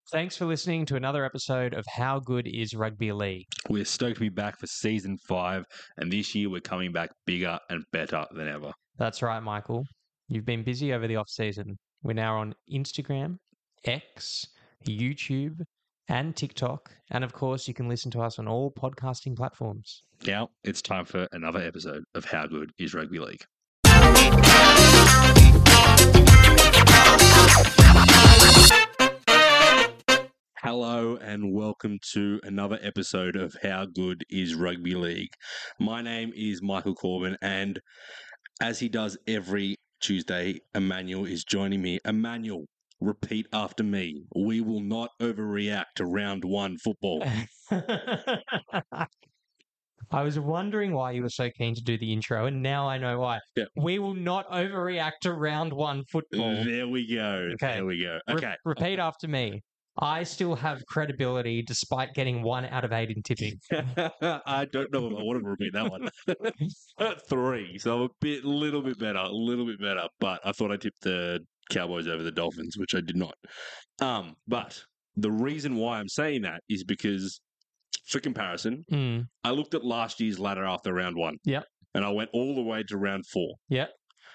Thanks for listening to another episode of How Good is Rugby League? We're stoked to be back for season 5, and this year we're coming back bigger and better than ever. That's right, Michael. You've been busy over the off-season. We're now on Instagram, X, YouTube, and TikTok. And of course, you can listen to us on all podcasting platforms. Now it's time for another episode of How Good is Rugby League. Hello and welcome to another episode of How Good is Rugby League. My name is Michael Corbin, and as he does every Tuesday, Emmanuel is joining me. Emmanuel, repeat after me. We will not overreact to round 1 football. I was wondering why you were so keen to do the intro, and now I know why. Yeah. We will not overreact to round 1 football. There we go. Okay. There we go. Okay. Repeat after me. I still have credibility despite getting 1 out of 8 in tipping. I don't know if I want to repeat that one. 3, so I'm a little bit better. But I thought I tipped the Cowboys over the Dolphins, which I did not. But the reason why I'm saying that is because, for comparison, I looked at last year's ladder after round 1. Yep. And I went all the way to round 4. Yep.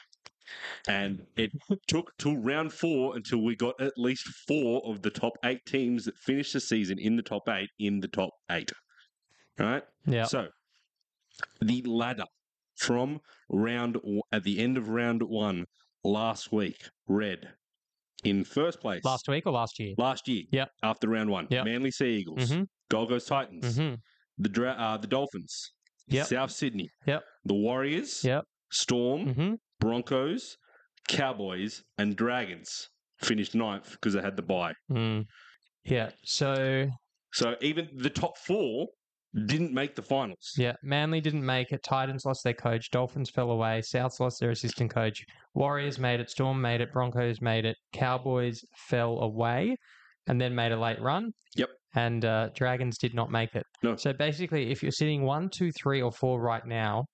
And it took till round 4 until we got at least 4 of the top 8 teams that finished the season in the top 8 in the top 8. Right? Yeah. So the ladder from at the end of round 1 last week read in first place. Last week or last year? Last year. Yep. After round 1. Yep. Manly Sea Eagles. Mm-hmm. Gold Coast Titans. Mm-hmm. The Dolphins. Yep. South Sydney. Yep. The Warriors. Yep. Storm. Mm-hmm. Broncos, Cowboys, and Dragons finished 9th because they had the bye. Yeah, so even the top 4 didn't make the finals. Yeah, Manly didn't make it. Titans lost their coach. Dolphins fell away. Souths lost their assistant coach. Warriors made it. Storm made it. Broncos made it. Cowboys fell away and then made a late run. Yep. And Dragons did not make it. No. So basically, if you're sitting 1, 2, 3, or 4 right now,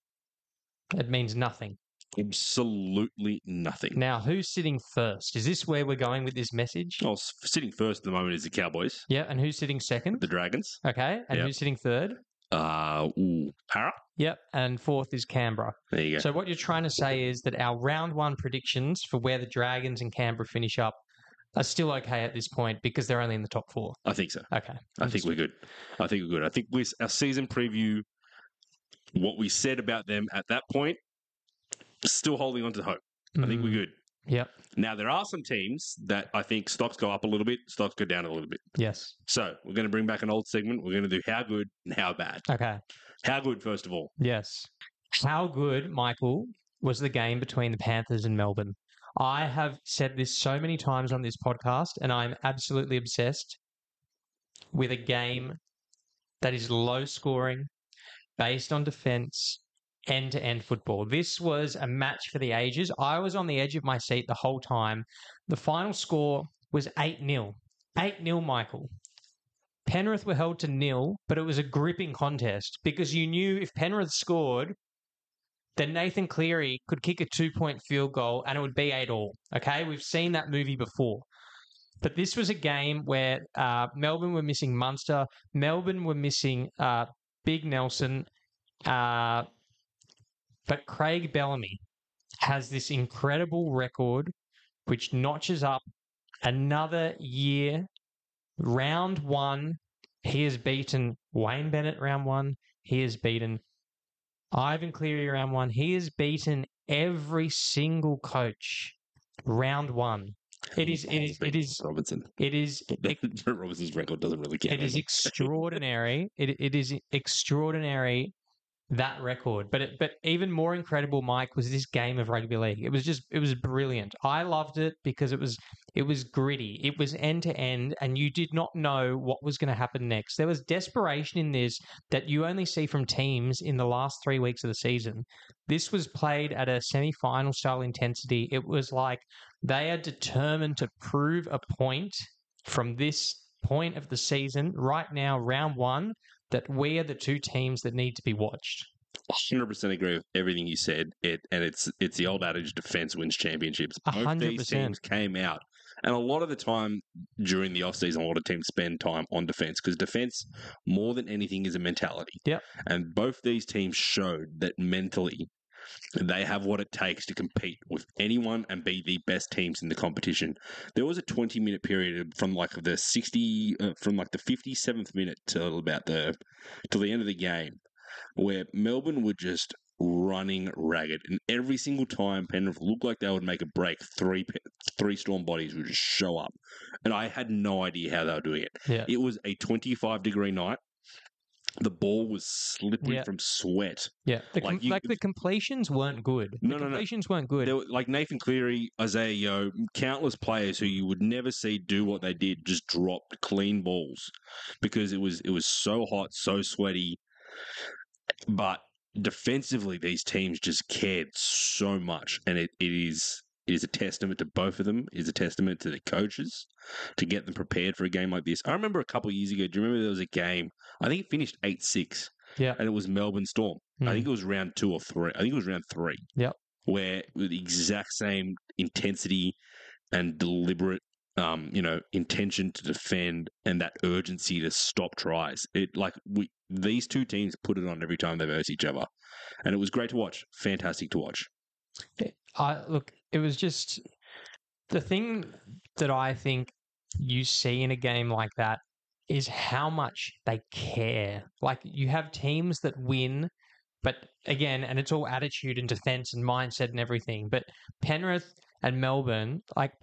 it means nothing. Absolutely nothing. Now, who's sitting first? Is this where we're going with this message? Oh, sitting first at the moment is the Cowboys. Yeah, and who's sitting second? The Dragons. Okay, and Yep. who's sitting third? Para. Yep, and fourth is Canberra. There you go. So what you're trying to say is that our round 1 predictions for where the Dragons and Canberra finish up are still okay at this point because they're only in the top 4. I think so. Okay. I think we're good. I think with our season preview, what we said about them at that point, still holding on to hope. I think we're good. Yep. Now, there are some teams that I think stocks go up a little bit, stocks go down a little bit. Yes. So we're going to bring back an old segment. We're going to do how good and how bad. Okay. How good, first of all. Yes. How good, Michael, was the game between the Panthers and Melbourne? I have said this so many times on this podcast, and I'm absolutely obsessed with a game that is low scoring, based on defense, end-to-end football. This was a match for the ages. I was on the edge of my seat the whole time. The final score was 8-0. 8-0, Michael. Penrith were held to 0, but it was a gripping contest because you knew if Penrith scored, then Nathan Cleary could kick a 2-point field goal and it would be 8-all. Okay? We've seen that movie before. But this was a game where Melbourne were missing Munster. Melbourne were missing Big Nelson. But Craig Bellamy has this incredible record which notches up another year. Round 1, he has beaten Wayne Bennett round 1. He has beaten Ivan Cleary round 1. He has beaten every single coach round 1. It is Robinson. Robinson's record doesn't really count. It is extraordinary. It is extraordinary, that record. But even more incredible, Mike, was this game of rugby league. It was brilliant. I loved it because it was gritty. It was end to end, and you did not know what was going to happen next. There was desperation in this that you only see from teams in the last 3 weeks of the season. This was played at a semi-final style intensity. It was like they are determined to prove a point from this point of the season right now, round 1, that we are the 2 teams that need to be watched. 100% agree with everything you said. It's the old adage: defense wins championships. Both 100%. these teams came out And a lot of the time during the offseason, a lot of teams spend time on defense because defense, more than anything, is a mentality. Yep. And both these teams showed that mentally they have what it takes to compete with anyone and be the best teams in the competition. There was a 20-minute period from like the 57th minute till the end of the game where Melbourne were just running ragged, and every single time Penrith looked like they would make a break, three Storm bodies would just show up, and I had no idea how they were doing it. Yeah. It was a 25-degree night. The ball was slippery from sweat. Yeah. The completions weren't good. No. Completions weren't good. There were, like Nathan Cleary, Isaiah Yeo, countless players who you would never see do what they did, just dropped clean balls because it was so hot, so sweaty. But defensively, these teams just cared so much, and it is a testament to both of them. It is a testament to the coaches to get them prepared for a game like this. I remember a couple of years ago. Do you remember there was a game? I think it finished 8-6. Yeah, and it was Melbourne Storm. I think it was round 2 or 3. I think it was round 3. Yep. Where with the exact same intensity and deliberate, intention to defend and that urgency to stop tries. These two teams put it on every time they verse each other, and it was great to watch. Fantastic to watch. It was just the thing that I think you see in a game like that is how much they care. Like, you have teams that win, but again, and it's all attitude and defense and mindset and everything. But Penrith and Melbourne,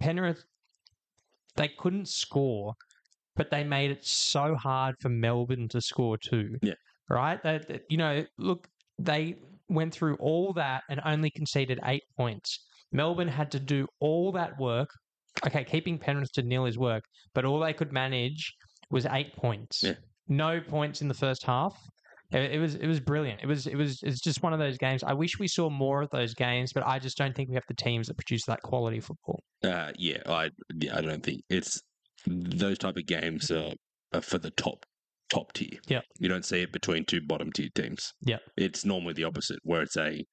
they couldn't score, but they made it so hard for Melbourne to score too. Yeah. Right? They went through all that and only conceded 8 points. Melbourne had to do all that work. Okay, keeping Penrith to 0 is work, but all they could manage was 8 points. Yeah. No points in the first half. It was brilliant. It's just one of those games. I wish we saw more of those games, but I just don't think we have the teams that produce that quality football. I don't think it's those type of games are for the top tier. Yeah. You don't see it between two bottom tier teams. Yeah. It's normally the opposite, where it's a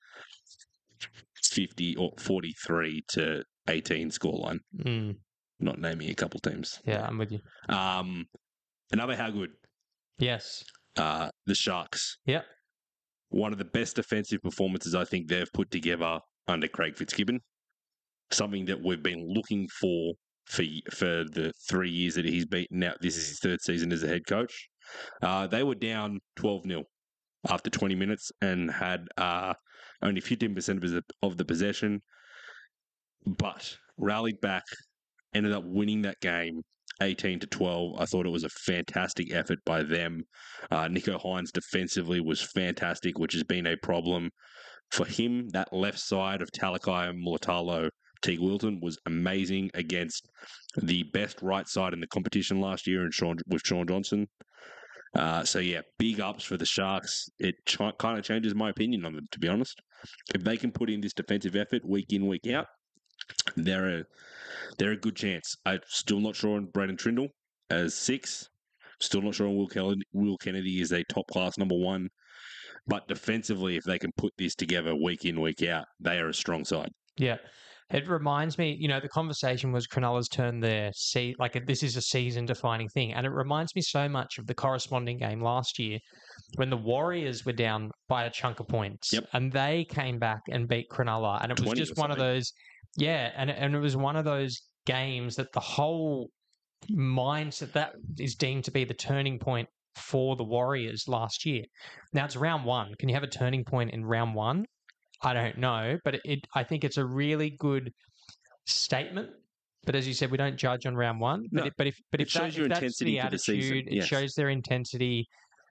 50 or 43 to 18 scoreline. Not naming a couple teams. Yeah, I'm with you. Another how good. Yes. The Sharks. Yep. One of the best defensive performances I think they've put together under Craig Fitzgibbon. Something that we've been looking for the 3 years that he's been. Now, this is his third season as a head coach. They were down 12-0 after 20 minutes and had only 15% of the possession, but rallied back, ended up winning that game 18-12. I thought it was a fantastic effort by them. Nico Hines defensively was fantastic, which has been a problem for him. That left side of Talakai and Mulatalo, Teague Wilton, was amazing against the best right side in the competition last year with Sean Johnson. Big ups for the Sharks. It kind of changes my opinion on them, to be honest. If they can put in this defensive effort week in, week out, they're a good chance. I'm still not sure on Braden Trindle as 6. Still not sure on Will Kennedy is a top-class number 1. But defensively, if they can put this together week in, week out, they are a strong side. Yeah. It reminds me, the conversation was Cronulla's turn there. This is a season-defining thing. And it reminds me so much of the corresponding game last year when the Warriors were down by a chunk of points. Yep. And they came back and beat Cronulla. And it was just one of those... Yeah, and it was one of those games that the whole mindset, that is deemed to be the turning point for the Warriors last year. Now, it's round 1. Can you have a turning point in round 1? I don't know, but I think it's a really good statement. But as you said, we don't judge on round 1. But if shows your intensity the for the season. attitude, it shows their intensity.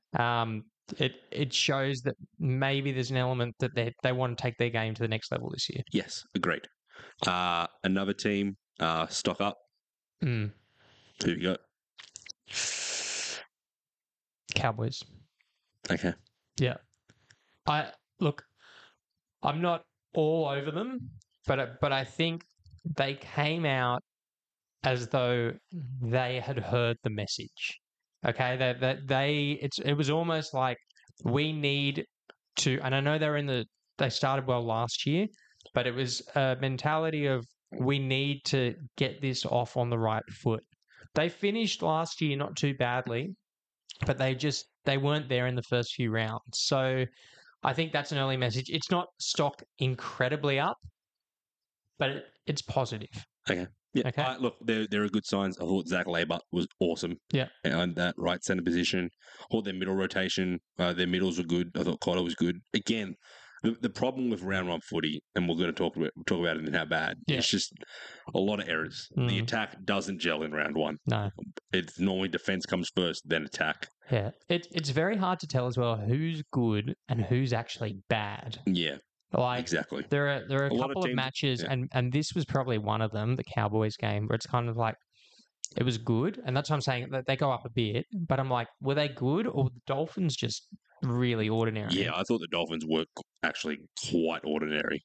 It shows that maybe there's an element that they want to take their game to the next level this year. Yes, agreed. Another team, stock up. Who you got? Cowboys. Okay. Yeah. I'm not all over them, but I think they came out as though they had heard the message. Okay, it was almost like we need to, and I know they started well last year, but it was a mentality of we need to get this off on the right foot. They finished last year not too badly, but they weren't there in the first few rounds. So I think that's an early message. It's not stock incredibly up, but it's positive. Okay. Yeah. Okay. Look, there are good signs. I thought Zach Labour was awesome. Yeah. And that right centre position. I thought their middle rotation, their middles were good. I thought Cotter was good. Again, the problem with round one footy, and we're going to talk about it in how bad. Yeah. It's just a lot of errors. The attack doesn't gel in round one. No. It's normally defence comes first, then attack. Yeah. It's very hard to tell as well who's good and who's actually bad. Yeah. Like Exactly. there are a lot couple of teams- matches, yeah. and this was probably one of them, the Cowboys game, where it's kind of like it was good, and that's what I'm saying. That they go up a bit, but I'm like, were they good or were the Dolphins just really ordinary? Yeah, I thought the Dolphins were actually quite ordinary.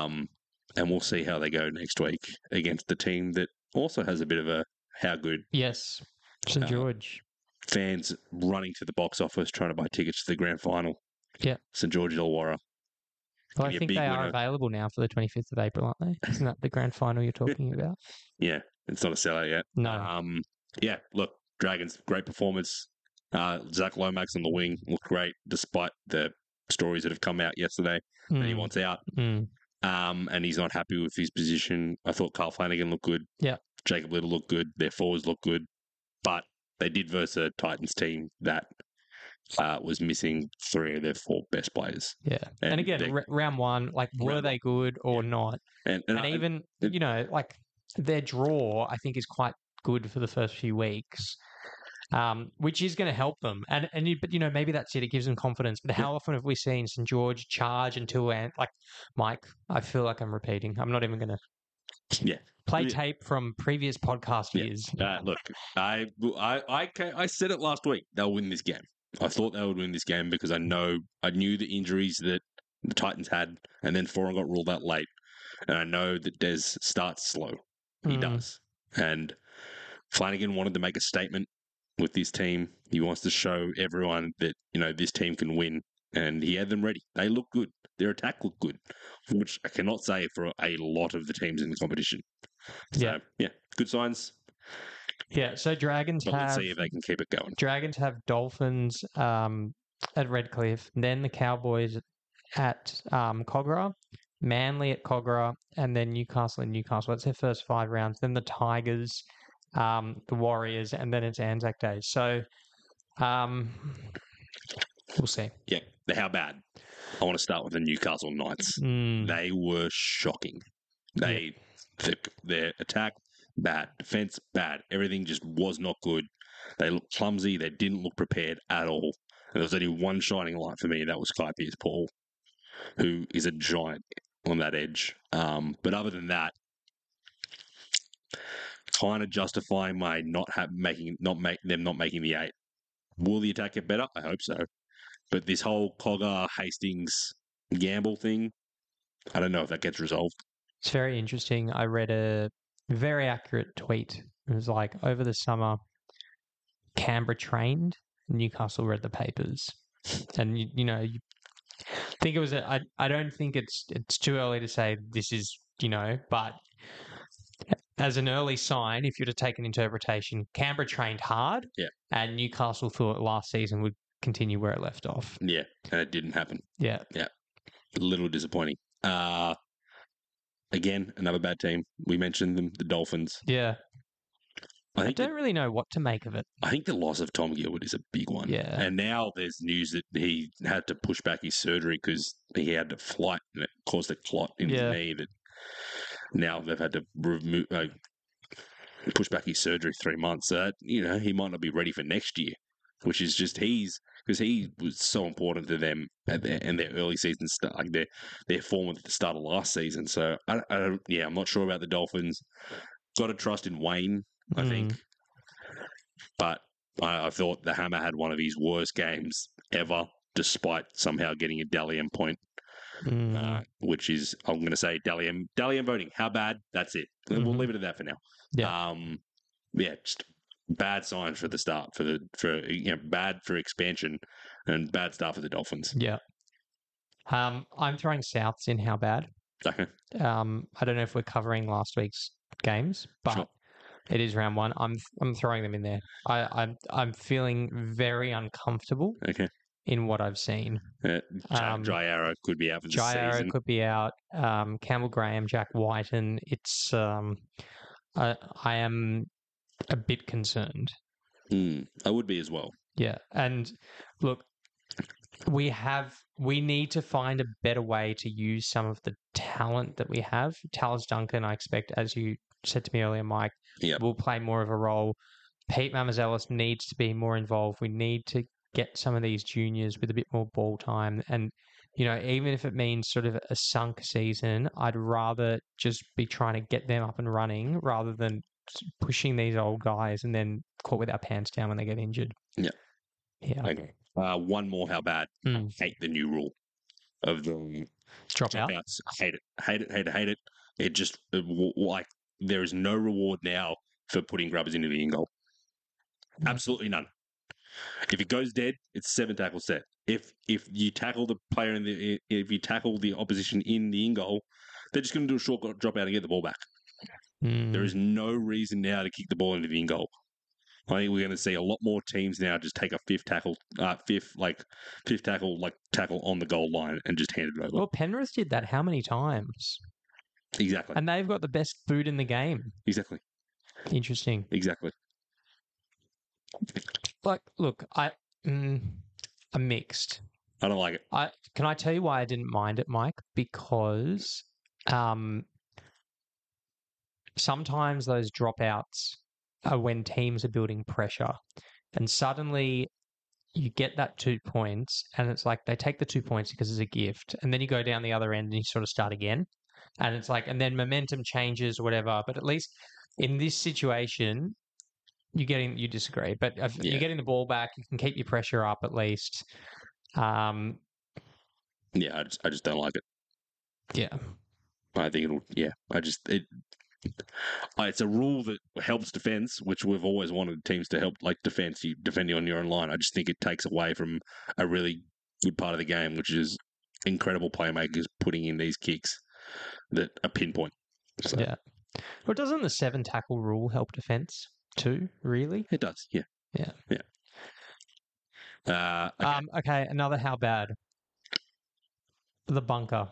And we'll see how they go next week against the team that also has a bit of a how good Yes, St Uh, George. fans running to the box office trying to buy tickets to the grand final. Yeah. St George Illawarra. Well, give I you a think big they are winner. available now for the 25th of April, aren't they? Isn't that the grand final you're talking about? Yeah, it's not a sellout yet. No. Yeah, look, Dragons, great performance. Zach Lomax on the wing looked great despite the stories that have come out yesterday that he Mm, wants out. mm. And he's not happy with his position. I thought Carl Flanagan looked good. Yeah. Jacob Little looked good. Their forwards looked good. But they did versus a Titans team that was missing 3 of their 4 best players. Yeah. And again, they- round one, like, were Round they good or not? and And I- even, it- you know, like their draw, I think, is quite good for the first few weeks, which is going to help them. But, you know, maybe that's it. It gives them confidence. But how often have we seen St. George charge until, like, Mike, I feel like I'm repeating. I'm not even going to Yeah. play Yeah. tape from previous podcast Yeah. years. Look, I said it last week. They'll win this game. I thought they would win this game because I knew the injuries that the Titans had, and then Foran got ruled out late, and I know that Des starts slow. He Mm. does, and Flanagan wanted to make a statement with this team. He wants to show everyone that this team can win, and he had them ready. They look good. Their attack looked good, which I cannot say for a lot of the teams in the competition. So, Yeah. good signs. Yeah. So Dragons But let's have see if they can keep it going. Dolphins at Redcliffe, then the Cowboys at Cogra, Manly at Cogra, and then Newcastle and Newcastle. That's their first 5 rounds. Then the Tigers, the Warriors, and then it's Anzac Day. So we'll see. Yeah. How bad? I want to start with the Newcastle Knights. Mm, They were shocking. Their attack, bad. Defense, bad. Everything just was not good. They looked clumsy. They didn't look prepared at all. And there was only one shining light for me, and that was Kai Pierce-Paul, who is a giant on that edge. But other than that, kind of justifying my not making the 8. Will the attack get better? I hope so. But this whole Cogger Hastings gamble thing, I don't know if that gets resolved. it's very interesting. I read a very accurate tweet. It was like, over the summer, Canberra trained, Newcastle read the papers. And, you think it was I don't think it's too early to say this is, but as an early sign, if you're to take an interpretation, Canberra trained hard, Yeah. and Newcastle thought last season would continue where it left off. Yeah, and it didn't happen. Yeah. A little disappointing. Again, another bad team. We mentioned them, the Dolphins. Yeah. I I think don't really know what to make of it. I think the loss of Tom Gilbert is a big one. Yeah. And now there's news that he had to push back his surgery because he had a flight and it caused a clot in Yeah. his knee. That now they've had to remove, push back his surgery 3 months. So that, he might not be ready for next year, which is just because he was so important to them in their early season start, like their form at the start of last season. So I'm not sure about the Dolphins. Got to trust in Wayne, I think. But I thought the Hammer had one of his worst games ever, despite somehow getting a Dally M point, which is, I'm going to say, Dally M voting. How bad? That's it. We'll leave it at that for now. Yeah. Just bad signs for the start, bad for expansion, and bad start for the Dolphins. Yeah. I'm throwing Souths in. How bad? Okay. I don't know if we're covering last week's games, but Sure. it is round one. I'm throwing them in there. I'm feeling very uncomfortable Okay. in what I've seen. Jai Arrow could be out for the Jai Arrow season. could be out. Campbell Graham, Jack Whiten. It's I am a bit concerned. I would be as well. Yeah, and look, we need to find a better way to use some of the talent that we have. Talis Duncan, I expect, as you said to me earlier, Mike, Yep. will play more of a role. Pete Mamazelis needs to be more involved. We need to get some of these juniors with a bit more ball time. And, even if it means sort of a sunk season, I'd rather just be trying to get them up and running rather than pushing these old guys and then caught with our pants down when they get injured. Yeah. Yeah. Okay. One more. How bad? Mm. Hate the new rule of the Drop out. dropouts. Hate it. Hate it. Hate it. Hate it. It just like there is no reward now for putting grubbers into the in goal. Absolutely none. If it goes dead, it's 7 tackle set. If you tackle the player if you tackle the opposition in the in goal, they're just going to do a short drop out and get the ball back. There is no reason now to kick the ball into the in goal. I think we're going to see a lot more teams now just take a fifth tackle tackle on the goal line and just hand it over. Well, Penrith did that how many times? Exactly. And they've got the best food in the game. Exactly. Interesting. Exactly. Like, look, I'm mixed. I don't like it. Can I tell you why I didn't mind it, Mike? Because sometimes those dropouts are when teams are building pressure, and suddenly you get that 2 points, and it's like they take the 2 points because it's a gift, and then you go down the other end and you sort of start again, and it's like, and then momentum changes or whatever. But at least in this situation, you disagree, but if you're getting the ball back, you can keep your pressure up at least. Yeah, I just don't like it. Yeah. I think it'll. Yeah, it's a rule that helps defense, which we've always wanted teams to help, like defense, you defending on your own line. I just think it takes away from a really good part of the game, which is incredible playmakers putting in these kicks that are pinpoint. So, Yeah. Well, doesn't the 7 tackle rule help defense too, really? It does, yeah. Yeah. Yeah. Okay. Okay, another how bad. The bunker.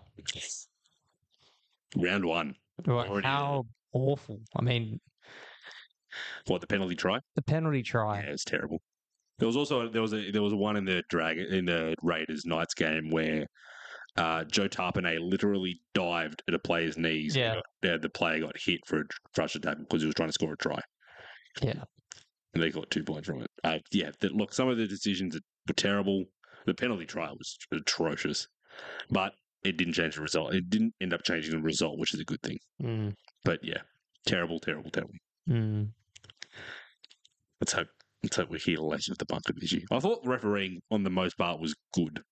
Round one. Already How awful. I mean, what, the penalty try? the penalty try. Yeah, it's terrible. There was also there was one in the Raiders Knights game where Joe Tarpanay literally dived at a player's knees. Yeah. And the player got hit for a rush tackle because he was trying to score a try. Yeah. And they got 2 points from it. Look, some of the decisions were terrible. The penalty try was atrocious, but it didn't change the result. It didn't end up changing the result, which is a good thing. Mm. But yeah, terrible, terrible, terrible. Mm. Let's hope we hear less of the bunker this year. I thought refereeing on the most part was good.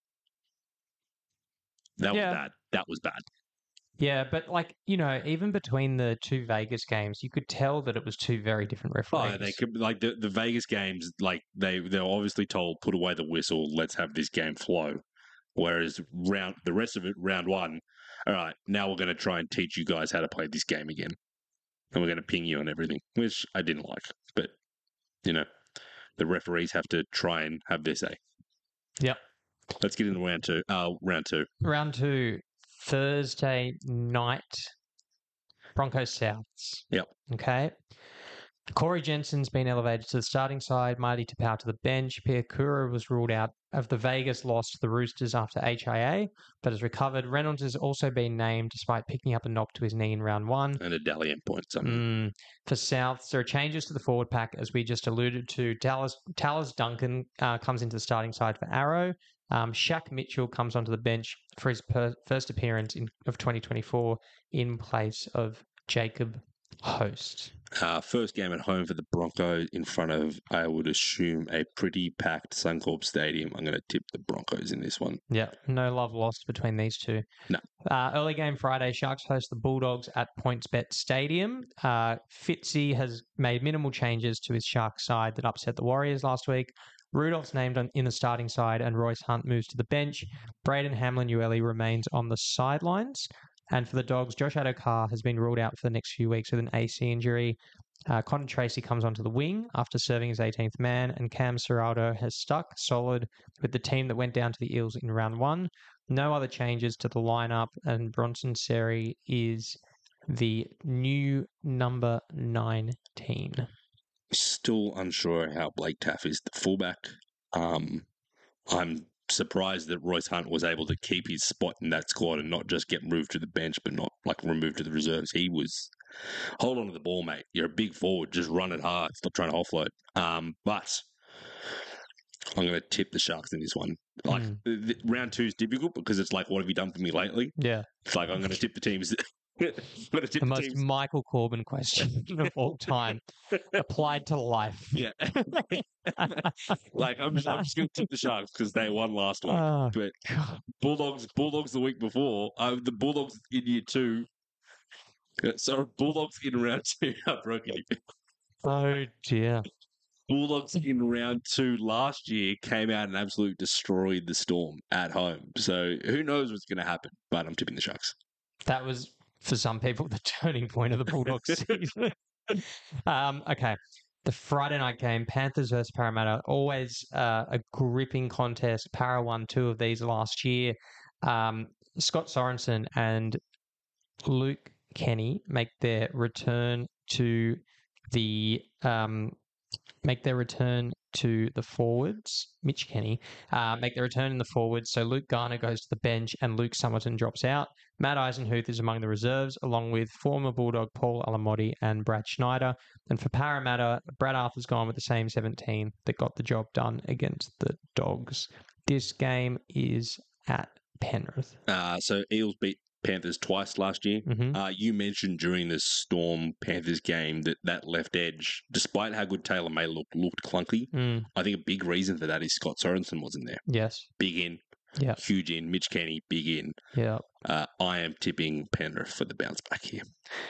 That was bad. That was bad. Yeah, but even between the 2 Vegas games, you could tell that it was 2 very different referees. Oh, they could, like the Vegas games, like they're obviously told, put away the whistle, let's have this game flow. Whereas the rest of it, round one, all right, now we're going to try and teach you guys how to play this game again, and we're going to ping you on everything, which I didn't like. But the referees have to try and have their say. Yep. Let's get into round two. Round 2, Thursday night, Broncos Souths. Yep. Okay. Corey Jensen's been elevated to the starting side. Marty Tapau to the bench. Pierre Kura was ruled out of the Vegas loss to the Roosters after HIA, but has recovered. Reynolds has also been named despite picking up a knock to his knee in round 1. And a Dalian point. For Souths, there are changes to the forward pack, as we just alluded to. Talis Duncan comes into the starting side for Arrow. Shaq Mitchell comes onto the bench for his first appearance of 2024 in place of Jacob Host. First game at home for the Broncos in front of, I would assume, a pretty packed Suncorp Stadium. I'm going to tip the Broncos in this one. Yeah, no love lost between these two. No. Early game Friday, Sharks host the Bulldogs at PointsBet Stadium. Fitzy has made minimal changes to his Sharks side that upset the Warriors last week. Rudolph's named in the starting side and Royce Hunt moves to the bench. Braden Hamlin-Uele remains on the sidelines. And for the Dogs, Josh Adokar has been ruled out for the next few weeks with an AC injury. Connor Tracy comes onto the wing after serving as 18th man, and Cam Serraldo has stuck solid with the team that went down to the Eels in round one. No other changes to the lineup, and Bronson Seri is the new number 19. Still unsure how Blake Taff is the fullback. I'm surprised that Royce Hunt was able to keep his spot in that squad and not just get moved to the bench, but not like removed to the reserves. He was hold on to the ball, mate. You're a big forward. Just run it hard. Stop trying to offload. But I'm going to tip the Sharks in this one. Like round 2 is difficult because it's like, what have you done for me lately? Yeah, it's like I'm going to tip the teams. the most Michael Corbin question of all time, applied to life. Yeah, like I'm just going to tip the Sharks because they won last week. Oh, But God. Bulldogs the week before. The Bulldogs in year 2. So Bulldogs in round 2. I broke it. Oh dear. Bulldogs in round 2 last year came out and absolutely destroyed the Storm at home. So who knows what's going to happen? But I'm tipping the Sharks. That was, for some people, the turning point of the Bulldogs season. Okay. The Friday night game, Panthers versus Parramatta, always a gripping contest. Para won 2 of these last year. Scott Sorensen and Luke Kenny make their return to the forwards. Mitch Kenny make their return in the forwards. So Luke Garner goes to the bench and Luke Summerton drops out. Matt Eisenhuth is among the reserves, along with former Bulldog Paul Alamotti and Brad Schneider. And for Parramatta, Brad Arthur's gone with the same 17 that got the job done against the Dogs. This game is at Penrith. So Eels beat Panthers twice last year. Mm-hmm. You mentioned during the Storm Panthers game that left edge, despite how good Taylor May looked clunky. I think a big reason for that is Scott Sorensen wasn't there. Yes. Big in. Yeah. Huge in. Mitch Kenny, big in. Yeah. I am tipping Penrith for the bounce back here.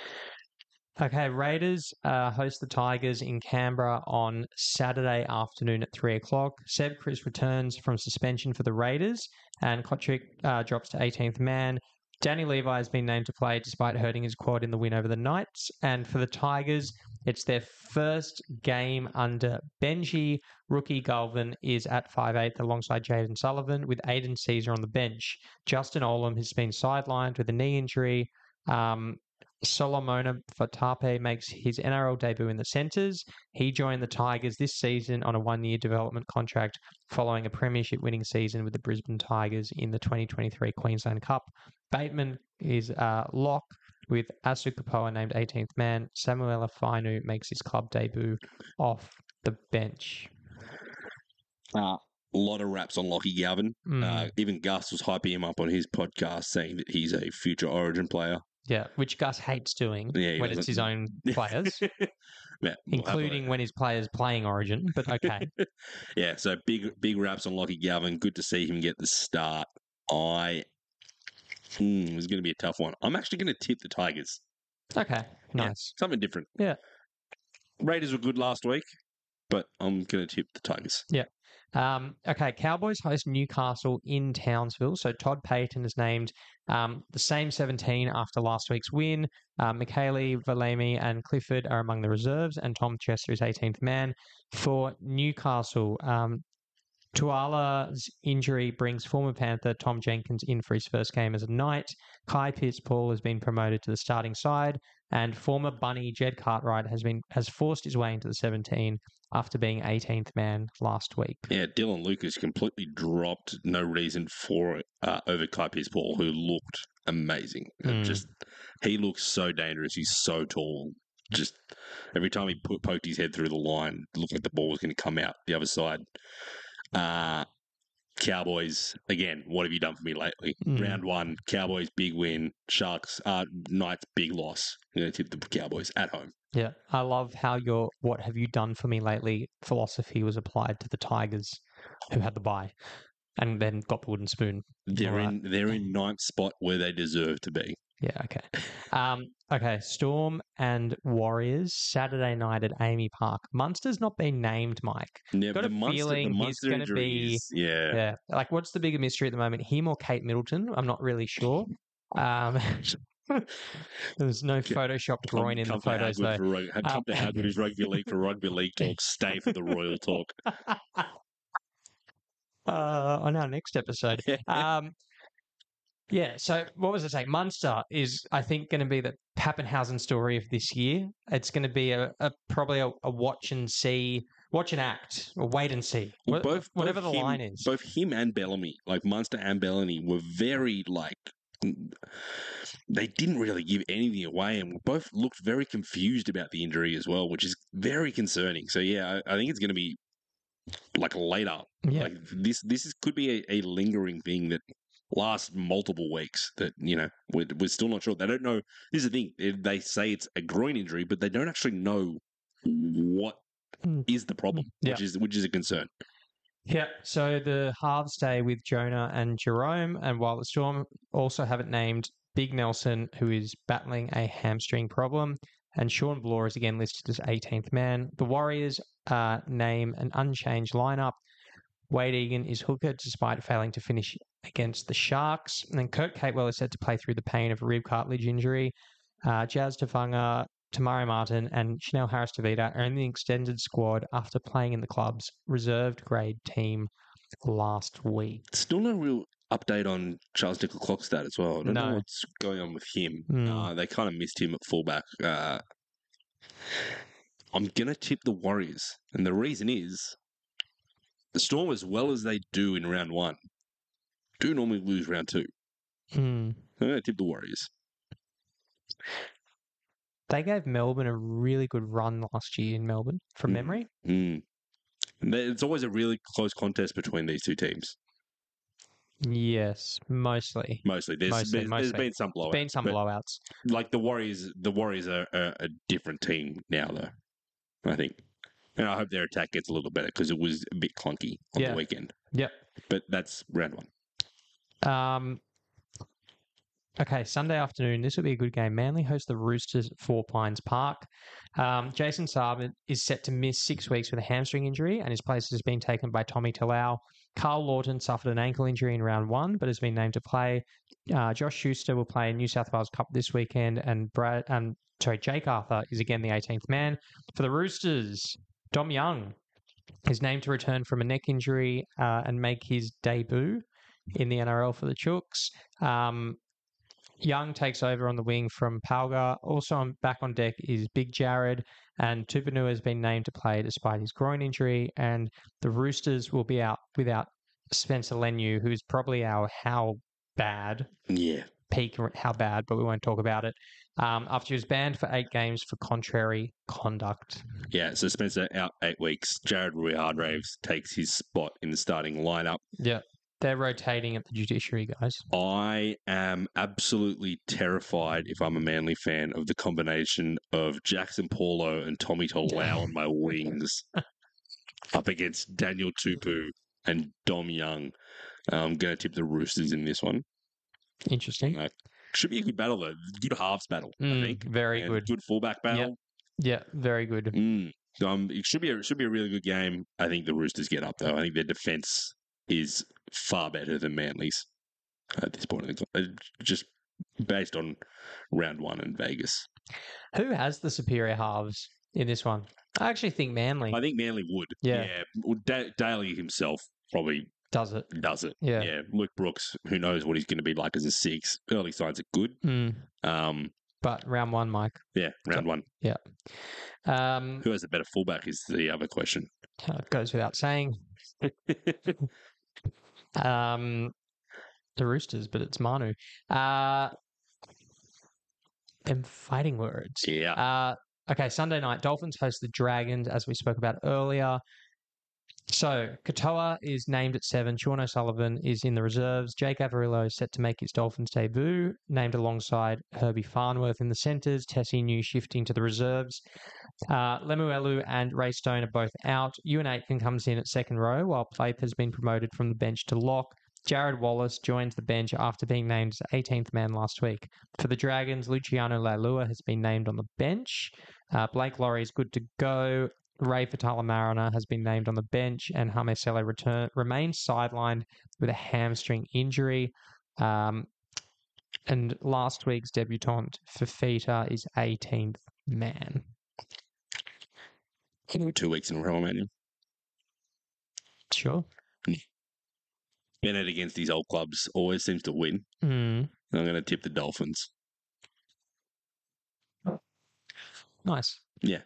Okay, Raiders host the Tigers in Canberra on Saturday afternoon at 3 o'clock. Seb Chris returns from suspension for the Raiders, and Kotrick drops to 18th man. Danny Levi has been named to play despite hurting his quad in the win over the Knights. And for the Tigers, it's their first game under Benji. Rookie Galvin is at 5'8" alongside Jaden Sullivan, with Aiden Caesar on the bench. Justin Olam has been sidelined with a knee injury. Solomona Fatape makes his NRL debut in the centres. He joined the Tigers this season on a 1-year development contract following a premiership winning season with the Brisbane Tigers in the 2023 Queensland Cup. Bateman is lock with Asu Kapoa named 18th man. Samuela Fainu makes his club debut off the bench. A lot of raps on Lockie Galvin. Even Gus was hyping him up on his podcast saying that he's a future Origin player. Yeah, which Gus hates doing when it's his own players, yeah, including when his players playing Origin. But okay, yeah. So big raps on Lockie Galvin. Good to see him get the start. It's going to be a tough one. I'm actually going to tip the Tigers. Okay, nice, yeah, something different. Yeah, Raiders were good last week, but I'm going to tip the Tigers. Yeah. Okay, Cowboys host Newcastle in Townsville. So Todd Payton is named the same 17 after last week's win. Michaeli, Valemi and Clifford are among the reserves, and Tom Chester is 18th man. For Newcastle, Tuala's injury brings former Panther Tom Jenkins in for his first game as a Knight. Kai Pitts-Paul has been promoted to the starting side, and former Bunny Jed Cartwright has forced his way into the 17 after being 18th man last week. Yeah, Dylan Lucas completely dropped, no reason for it, over Kai Pitts-Paul, who looked amazing. He looks so dangerous. He's so tall. Just every time he poked his head through the line, it looked like the ball was going to come out the other side. Cowboys, again, what have you done for me lately? Round 1, Cowboys, big win. Sharks, Knights, big loss. I'm going to tip the Cowboys at home. Yeah, I love how your "what have you done for me lately" philosophy was applied to the Tigers, who had the bye and then got the wooden spoon. They're in ninth spot where they deserve to be. Yeah, okay. Okay, Storm and Warriors, Saturday night at Amy Park. Munster's not been named, Mike. Yeah, got a feeling he's going to be... Yeah. Like, what's the bigger mystery at the moment, him or Kate Middleton? I'm not really sure. There's no photoshopped groin in the photos, though. Come to How Good is Rugby League for rugby league talk. Stay for the royal talk. On our next episode. Yeah, so what was I saying? Munster is, I think, going to be the Pappenhausen story of this year. It's going to be probably a watch and see, watch and act, or wait and see, Well, whatever the line is. Both him and Bellamy, like Munster and Bellamy, were very they didn't really give anything away, and both looked very confused about the injury as well, which is very concerning. So yeah, I think it's going to be like later. Yeah. Like this could be a lingering thing that lasts multiple weeks. That we're still not sure. They don't know. This is the thing. They say it's a groin injury, but they don't actually know what is the problem, which is a concern. Yeah, so the halves stay with Jonah and Jerome, and while the Storm also haven't named Big Nelson, who is battling a hamstring problem, and Sean Bloor is again listed as 18th man. The Warriors name an unchanged lineup. Wade Egan is hooker despite failing to finish against the Sharks. And then Kurt Capewell is set to play through the pain of a rib cartilage injury. Jazz Tafanga, Tamari Martin and Chanel Harris-Tavita are in the extended squad after playing in the club's reserved grade team last week. Still no real update on Charles Nickel-Klokstad as well. I don't know what's going on with him. They kind of missed him at fullback. I'm going to tip the Warriors. And the reason is the Storm, as well as they do in round one, do normally lose round two. I'm going to tip the Warriors. They gave Melbourne a really good run last year in Melbourne, from memory. It's always a really close contest between these two teams. Yes, mostly. There's been some blowouts. Blowouts. Like the Warriors are a different team now, though, I think. And I hope their attack gets a little better because it was a bit clunky on the weekend. Yep. But that's round one. Okay, Sunday afternoon. This will be a good game. Manly host the Roosters at Four Pines Park. Jason Saab is set to miss 6 weeks with a hamstring injury, and his place has been taken by Tommy Talau. Carl Lawton suffered an ankle injury in round one, but has been named to play. Josh Schuster will play in New South Wales Cup this weekend, and Jake Arthur is again the 18th man. For the Roosters, Dom Young is named to return from a neck injury and make his debut in the NRL for the Chooks. Young takes over on the wing from Palga. Also back on deck is Big Jared, and Tupanua has been named to play despite his groin injury. And the Roosters will be out without Spencer Leniu, who is probably our peak how bad, but we won't talk about it. After he was banned for 8 games for contrary conduct. Yeah, so Spencer out 8 weeks. Jared Ruiz-Hargraves takes his spot in the starting lineup. Yeah. They're rotating at the judiciary, guys. I am absolutely terrified, if I'm a Manly fan, of the combination of Jackson Paulo and Tommy Talau on my wings up against Daniel Tupu and Dom Young. I'm going to tip the Roosters in this one. Interesting. Should be a good battle, though. Good halves battle, I think. Very good. Good fullback battle. Yeah, very good. It should be a really good game. I think the Roosters get up, though. I think their defence is far better than Manly's at this point, just based on round one in Vegas. Who has the superior halves in this one? I actually think Manly. I think Manly would. Yeah. Well, Daly himself probably does it. Yeah. Luke Brooks, who knows what he's going to be like as a 6. Early signs are good. But round one, Mike. Yeah, round one. Yeah. Who has a better fullback is the other question. It goes without saying. The Roosters, but it's Manu. Them fighting words. Yeah. Okay, Sunday night, Dolphins host the Dragons, as we spoke about earlier. So, Katoa is named at 7. Sean O'Sullivan is in the reserves. Jake Averillo is set to make his Dolphins debut, named alongside Herbie Farnworth in the centres. Tessie New shifting to the reserves. Lemuelu and Ray Stone are both out. Ewan Aitken comes in at second row, while Plath has been promoted from the bench to lock. Jared Wallace joins the bench after being named as 18th man last week. For the Dragons, Luciano Leilua has been named on the bench. Blake Laurie is good to go. Ray Fatala-Mariner has been named on the bench, and Hame Sele remains sidelined with a hamstring injury. And last week's debutant, Fafita, is 18th man. 2 weeks in a row, man. Sure. Bennett against these old clubs always seems to win. Mm, I'm going to tip the Dolphins. nice.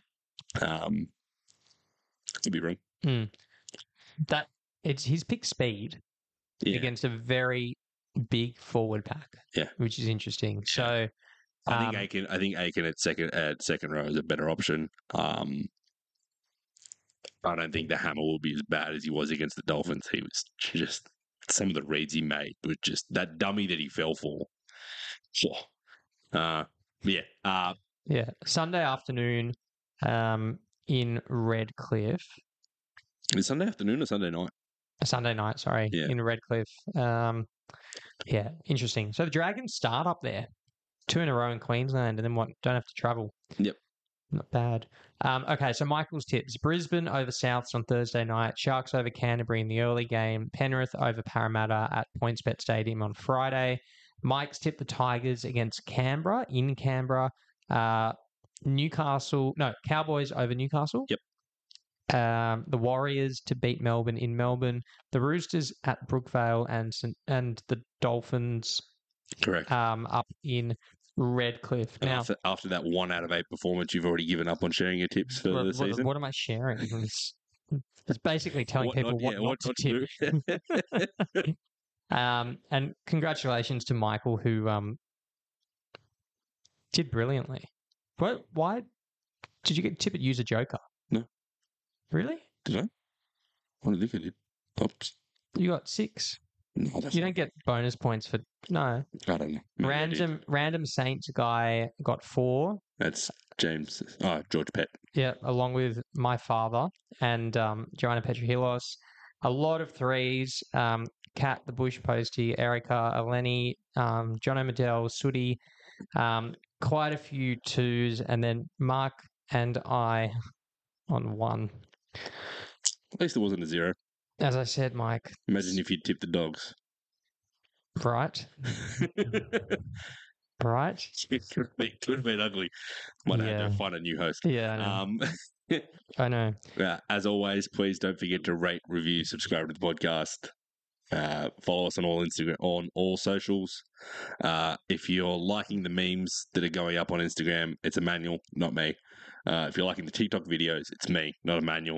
Could be wrong. He's picked speed Yeah. against a very big forward pack. Yeah. Which is interesting. So I think Aiken at second row is a better option. I don't think the hammer will be as bad as he was against the Dolphins. He was just some of the reads he made was just that dummy that he fell for. yeah, Sunday afternoon, in Redcliffe. Is it Sunday afternoon or Sunday night? Sunday night, sorry, Yeah. in Redcliffe. Yeah, interesting. So the Dragons start up there, 2 in a row in Queensland, and then don't have to travel. Yep. Not bad. Okay, so Michael's tips. Brisbane over Souths on Thursday night. Sharks over Canterbury in the early game. Penrith over Parramatta at PointsBet Stadium on Friday. Mike's tipped the Tigers against Canberra, in Canberra. Cowboys over Newcastle. Yep. The Warriors to beat Melbourne in Melbourne. The Roosters at Brookvale and the Dolphins Correct. up in Redcliffe. And Now, after that 1 out of 8 performance, you've already given up on sharing your tips for the season. What am I sharing? It's basically telling people what not to tip. And congratulations to Michael, who did brilliantly. Why did you tip it? Use a joker? No. Really? Did I? What did I think I did? Oops. You got 6. No, You don't get bonus points for no. I don't know. Maybe Random Saints guy got 4. That's James. Oh, George Pett. Yeah, along with my father and Joanna Petrohilos. A lot of 3s. Kat, the Bush Postie, Erica, Eleni, John O'Madell, Sooty. Quite a few 2s, and then Mark and I on 1. At least it wasn't a 0. As I said, Mike. Imagine if you tipped the Dogs. Right. Right. Could have been ugly. Might have to find a new host. Yeah, I know. I know. As always, please don't forget to rate, review, subscribe to the podcast. Follow us on all socials. If you're liking the memes that are going up on Instagram, it's Emmanuel, not me. If you're liking the TikTok videos, it's me, not Emmanuel.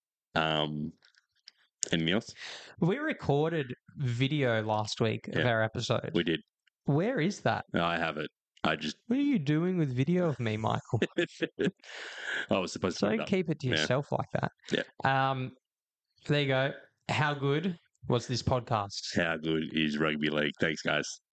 Anything else? We recorded video last week of our episode. We did. Where is that? I have it. What are you doing with video of me, Michael? I was supposed to. Don't keep it to yourself like that. Yeah. There you go. How good was this podcast? How good is rugby league? Thanks, guys.